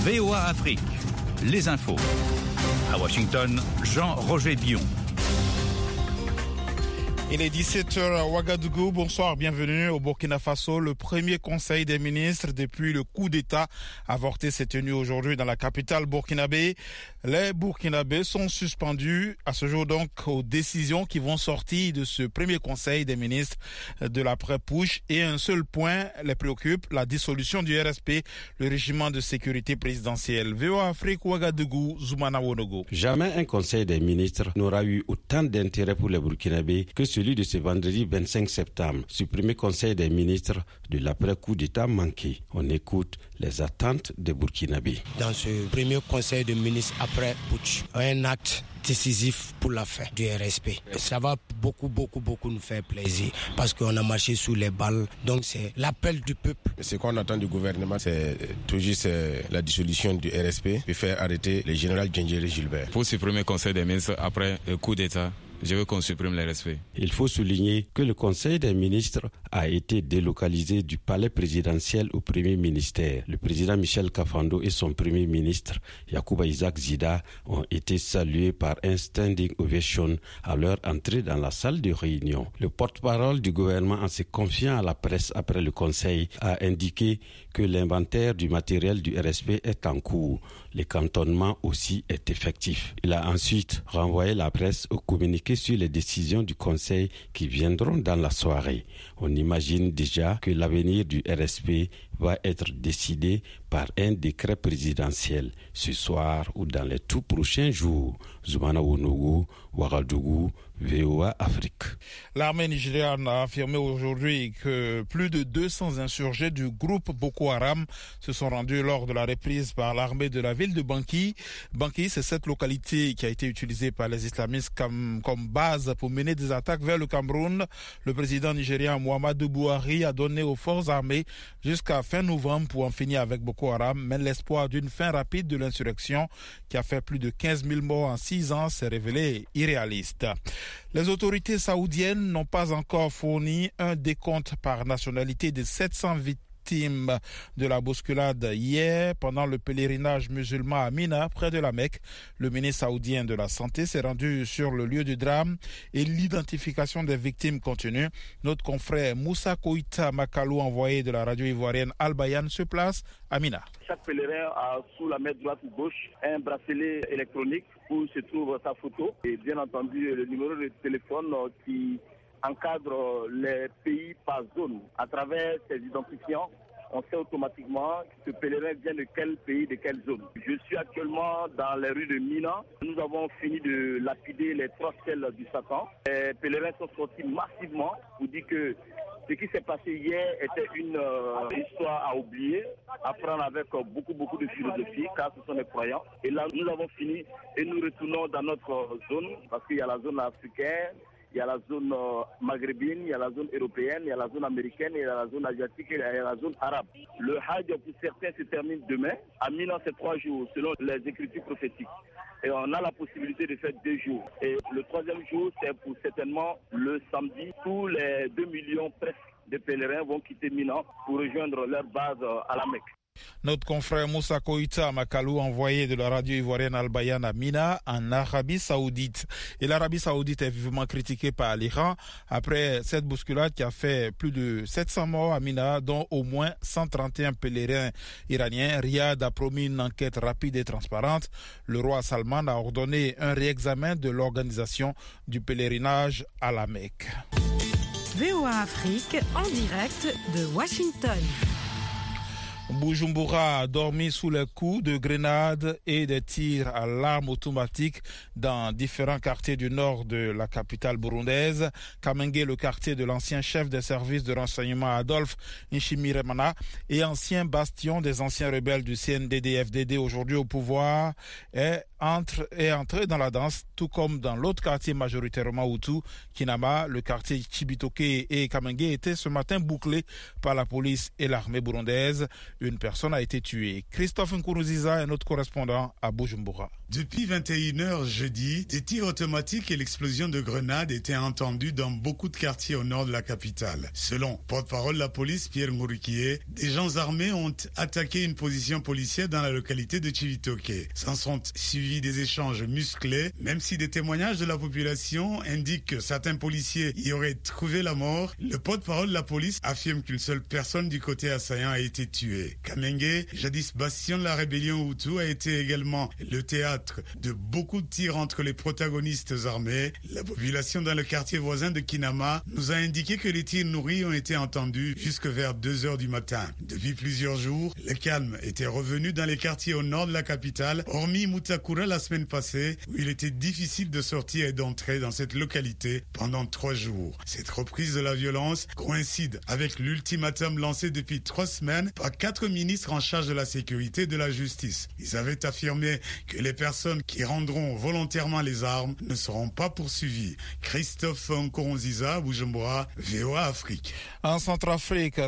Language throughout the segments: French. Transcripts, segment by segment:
VOA Afrique, les infos. À Washington, Jean-Roger Bion. Il est 17h à Ouagadougou. Bonsoir, bienvenue au Burkina Faso. Le premier conseil des ministres depuis le coup d'État avorté s'est tenu aujourd'hui dans la capitale burkinabé. Les Burkinabés sont suspendus à ce jour donc aux décisions qui vont sortir de ce premier conseil des ministres de l'après-putsch. Et un seul point les préoccupe, la dissolution du RSP, le régiment de sécurité présidentielle. VOA Afrique, Ouagadougou, Zoumana Wonogo. Jamais un conseil des ministres n'aura eu autant d'intérêt pour les Burkinabés que celui de ce vendredi 25 septembre, ce premier conseil des ministres de l'après-coup d'État manqué. On écoute les attentes des Burkinabés. Dans ce premier conseil des ministres après putsch, un acte décisif pour la fin du RSP. Ça va beaucoup nous faire plaisir parce qu'on a marché sous les balles. Donc c'est l'appel du peuple. Ce qu'on attend du gouvernement, c'est tout juste la dissolution du RSP et faire arrêter le général Djendjeri Gilbert. Pour ce premier conseil des ministres après le coup d'État, je veux qu'on supprime les respects. Il faut souligner que le Conseil des ministres a été délocalisé du palais présidentiel au Premier ministère. Le président Michel Kafando et son Premier ministre, Yacouba Isaac Zida, ont été salués par un standing ovation à leur entrée dans la salle de réunion. Le porte-parole du gouvernement, en se confiant à la presse après le Conseil, a indiqué que l'inventaire du matériel du RSP est en cours. Le cantonnement aussi est effectif. Il a ensuite renvoyé la presse au communiqué sur les décisions du Conseil qui viendront dans la soirée. On imagine déjà que l'avenir du RSP va être décidé par un décret présidentiel ce soir ou dans les tout prochains jours. Zoumana Wonogo, Ouagadougou, VOA Afrique. L'armée nigériane a affirmé aujourd'hui que plus de 200 insurgés du groupe Boko Haram se sont rendus lors de la reprise par l'armée de la ville de Bangui. Bangui, c'est cette localité qui a été utilisée par les islamistes comme base pour mener des attaques vers le Cameroun. Le président nigérien Muhammadu Buhari a donné aux forces armées jusqu'à fin novembre pour en finir avec Boko Haram, mais l'espoir d'une fin rapide de l'insurrection qui a fait plus de 15 000 morts en 6 ans s'est révélé irréaliste. Les autorités saoudiennes n'ont pas encore fourni un décompte par nationalité des 700 victimes de la bousculade hier pendant le pèlerinage musulman à Mina, près de la Mecque. Le ministre saoudien de la Santé s'est rendu sur le lieu du drame et l'identification des victimes continue. Notre confrère Moussa Koïta Makalou, envoyé de la radio ivoirienne Al Bayan, se place à Mina. Chaque pèlerin a sous la main droite ou gauche un bracelet électronique où se trouve sa photo et bien entendu le numéro de téléphone qui encadre les pays par zone. À travers ces identifiants, on sait automatiquement que ce pèlerin vient de quel pays, de quelle zone. Je suis actuellement dans les rues de Mina. Nous avons fini de lapider les 3 stèles du Satan. Les pèlerins sont sortis massivement pour dire que ce qui s'est passé hier était une histoire à oublier, à prendre avec beaucoup de philosophie, car ce sont des croyants. Et là, nous avons fini et nous retournons dans notre zone, parce qu'il y a la zone africaine, il y a la zone maghrébine, il y a la zone européenne, il y a la zone américaine, il y a la zone asiatique et il y a la zone arabe. Le Hajj, pour certains, se termine demain. À Mina, c'est 3 jours, selon les écritures prophétiques. Et on a la possibilité de faire 2 jours. Et le 3e jour, c'est pour certainement le samedi. Tous les 2 millions presque de pèlerins vont quitter Mina pour rejoindre leur base à la Mecque. Notre confrère Moussa Koïta Makalou, envoyé de la radio ivoirienne Al Bayan à Mina, en Arabie Saoudite. Et l'Arabie Saoudite est vivement critiquée par l'Iran après cette bousculade qui a fait plus de 700 morts à Mina, dont au moins 131 pèlerins iraniens. Riyad a promis une enquête rapide et transparente. Le roi Salman a ordonné un réexamen de l'organisation du pèlerinage à la Mecque. VOA Afrique en direct de Washington. Bujumbura a dormi sous les coups de grenades et des tirs à l'arme automatique dans différents quartiers du nord de la capitale burundaise. Kamenge, le quartier de l'ancien chef des services de renseignement Adolphe Nshimirimana et ancien bastion des anciens rebelles du CNDD-FDD aujourd'hui au pouvoir, est est entré dans la danse, tout comme dans l'autre quartier majoritairement Hutu, Kinama. Le quartier Chibitoke et Kamenge étaient ce matin bouclés par la police et l'armée burundaise. Une personne a été tuée. Christophe Nkuruziza est notre correspondant à Bujumbura. Depuis 21h jeudi, des tirs automatiques et l'explosion de grenades étaient entendus dans beaucoup de quartiers au nord de la capitale. Selon porte-parole de la police, Pierre Ngurikie, des gens armés ont attaqué une position policière dans la localité de Chibitoke. S'en sont suivis des échanges musclés, même si des témoignages de la population indiquent que certains policiers y auraient trouvé la mort. Le porte-parole de la police affirme qu'une seule personne du côté assaillant a été tuée. Kamenge, jadis bastion de la rébellion Hutu, a été également le théâtre de beaucoup de tirs entre les protagonistes armés. La population dans le quartier voisin de Kinama nous a indiqué que les tirs nourris ont été entendus jusque vers 2h du matin. Depuis plusieurs jours, le calme était revenu dans les quartiers au nord de la capitale, hormis Mutakura la semaine passée, où il était difficile de sortir et d'entrer dans cette localité pendant 3 jours. Cette reprise de la violence coïncide avec l'ultimatum lancé depuis 3 semaines par 4 ministres en charge de la sécurité et de la justice. Ils avaient affirmé que les personnes qui rendront volontairement les armes ne seront pas poursuivies. Christophe Nkuruziza, Bujumbura, VOA Afrique. En Centrafrique,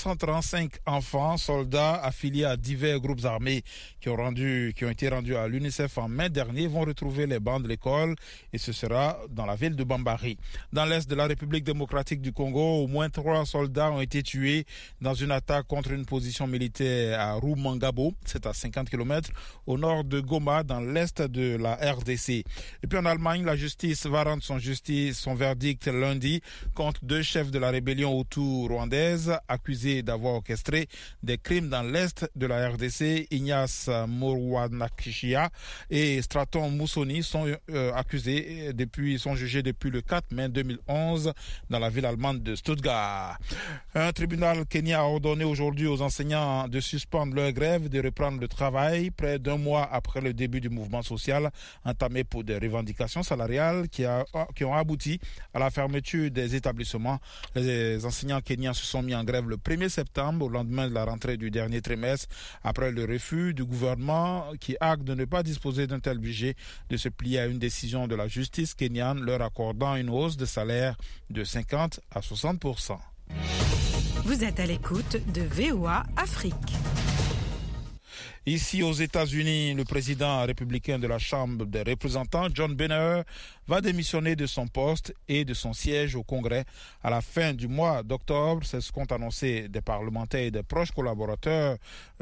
335 enfants, soldats affiliés à divers groupes armés qui ont été rendus à l'UNICEF en mai dernier vont retrouver les bancs de l'école et ce sera dans la ville de Bambari. Dans l'est de la République démocratique du Congo, au moins 3 soldats ont été tués dans une attaque contre une position militaire à Rumangabo, c'est à 50 km au nord de Goma, dans l'est de la RDC. Et puis en Allemagne, la justice va rendre son verdict lundi contre 2 chefs de la rébellion Hutu-rwandaise accusés d'avoir orchestré des crimes dans l'est de la RDC. Ignace Mourwanakishia et Straton Moussoni sont jugés depuis le 4 mai 2011 dans la ville allemande de Stuttgart. Un tribunal kenyan a ordonné aujourd'hui aux enseignants de suspendre leur grève et de reprendre le travail près d'1 mois après le début du mouvement social entamé pour des revendications salariales qui ont abouti à la fermeture des établissements. Les enseignants kenyans se sont mis en grève le 1er septembre au lendemain de la rentrée du dernier trimestre après le refus du gouvernement qui acte de ne pas disposer d'un tel budget de se plier à une décision de la justice kenyane leur accordant une hausse de salaire de 50 à 60%. Vous êtes à l'écoute de VOA Afrique. Ici aux États-Unis, le président républicain de la Chambre des représentants, John Boehner, va démissionner de son poste et de son siège au Congrès à la fin du mois d'octobre. C'est ce qu'ont annoncé des parlementaires et des proches collaborateurs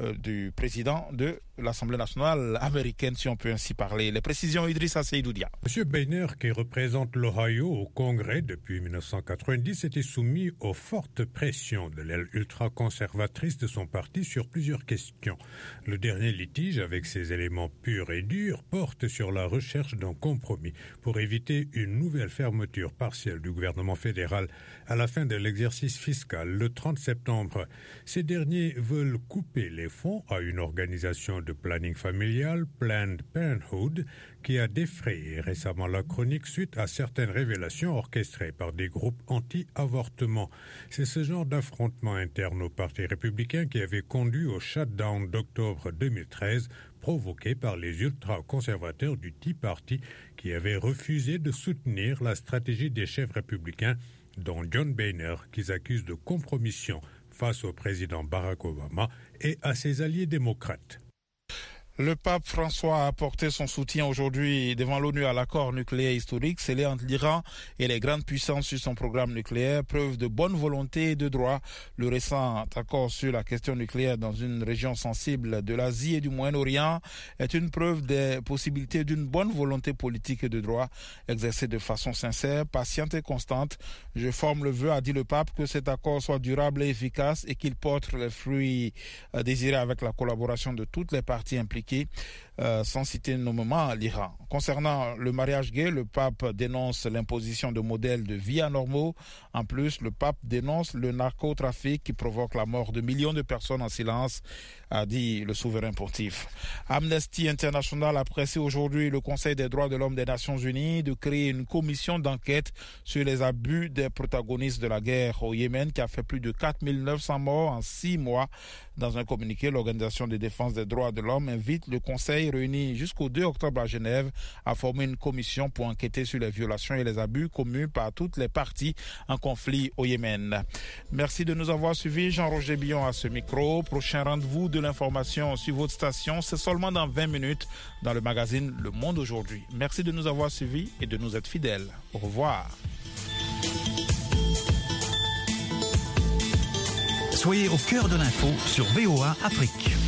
du président de l'Assemblée nationale américaine, si on peut ainsi parler. Les précisions, Idrissa Seydoudia. M. Boehner, qui représente l'Ohio au Congrès depuis 1990, était soumis aux fortes pressions de l'aile ultra-conservatrice de son parti sur plusieurs questions. Le dernier litige, avec ses éléments purs et durs, porte sur la recherche d'un compromis pour éviter une nouvelle fermeture partielle du gouvernement fédéral à la fin de l'exercice fiscal le 30 septembre. Ces derniers veulent couper les fonds à une organisation de planning familial, Planned Parenthood, qui a défrayé récemment la chronique suite à certaines révélations orchestrées par des groupes anti-avortement. C'est ce genre d'affrontement interne au Parti républicain qui avait conduit au shutdown d'octobre 2013, provoqué par les ultra-conservateurs du Tea Party qui avaient refusé de soutenir la stratégie des chefs républicains, dont John Boehner, qu'ils accusent de compromission face au président Barack Obama et à ses alliés démocrates. Le pape François a apporté son soutien aujourd'hui devant l'ONU à l'accord nucléaire historique scellé entre l'Iran et les grandes puissances sur son programme nucléaire, preuve de bonne volonté et de droit. Le récent accord sur la question nucléaire dans une région sensible de l'Asie et du Moyen-Orient est une preuve des possibilités d'une bonne volonté politique et de droit exercée de façon sincère, patiente et constante. Je forme le vœu, a dit le pape, que cet accord soit durable et efficace et qu'il porte les fruits désirés avec la collaboration de toutes les parties impliquées, sans citer nommément l'Iran. Concernant le mariage gay, le pape dénonce l'imposition de modèles de vie anormaux. En plus, le pape dénonce le narcotrafic qui provoque la mort de millions de personnes en silence, a dit le souverain pontife. Amnesty International a pressé aujourd'hui le Conseil des droits de l'homme des Nations Unies de créer une commission d'enquête sur les abus des protagonistes de la guerre au Yémen qui a fait plus de 4900 morts en 6 mois. Dans un communiqué, l'Organisation de défense des droits de l'homme invite le Conseil Conseil réuni jusqu'au 2 octobre à Genève a formé une commission pour enquêter sur les violations et les abus commis par toutes les parties en conflit au Yémen. Merci de nous avoir suivis. Jean-Roger Billon à ce micro. Prochain rendez-vous de l'information sur votre station, c'est seulement dans 20 minutes dans le magazine Le Monde aujourd'hui. Merci de nous avoir suivis et de nous être fidèles. Au revoir. Soyez au cœur de l'info sur VOA Afrique.